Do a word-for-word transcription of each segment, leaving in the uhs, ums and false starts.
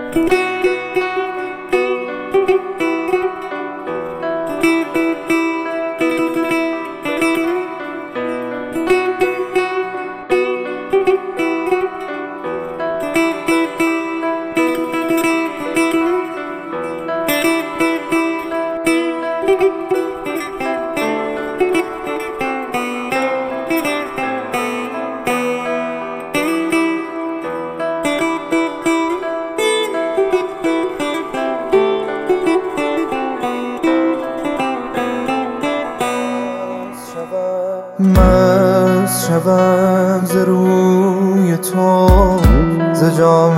مست شوم ز روی تو، ز جام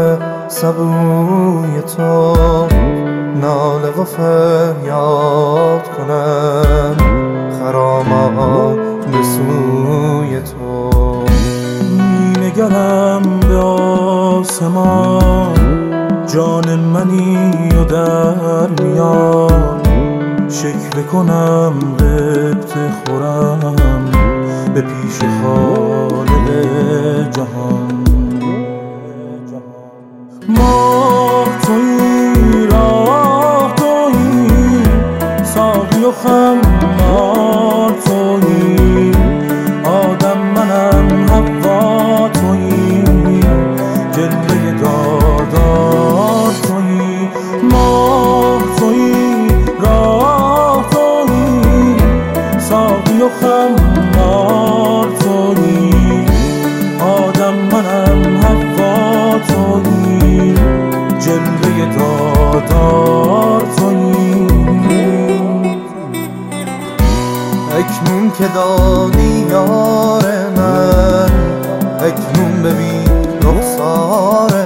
سبوی تو، ناله و فریاد کنم خرامان به سوی تو. می نگرم به آسمان، جان منی و در میان شکوه کنم غبطه خورم به پیش خالق جهان. ماه تویی، راه تویی، ساقی و خمار تویی، آدم منم حوا تویی، جلوه دادار تویی. ماه تویی، راه تویی، ساقی و خمار تویی، آدم منم حوا تویی، جلوه دادار تویی. اکنون که دادی یار من، اکنون ببین رخسار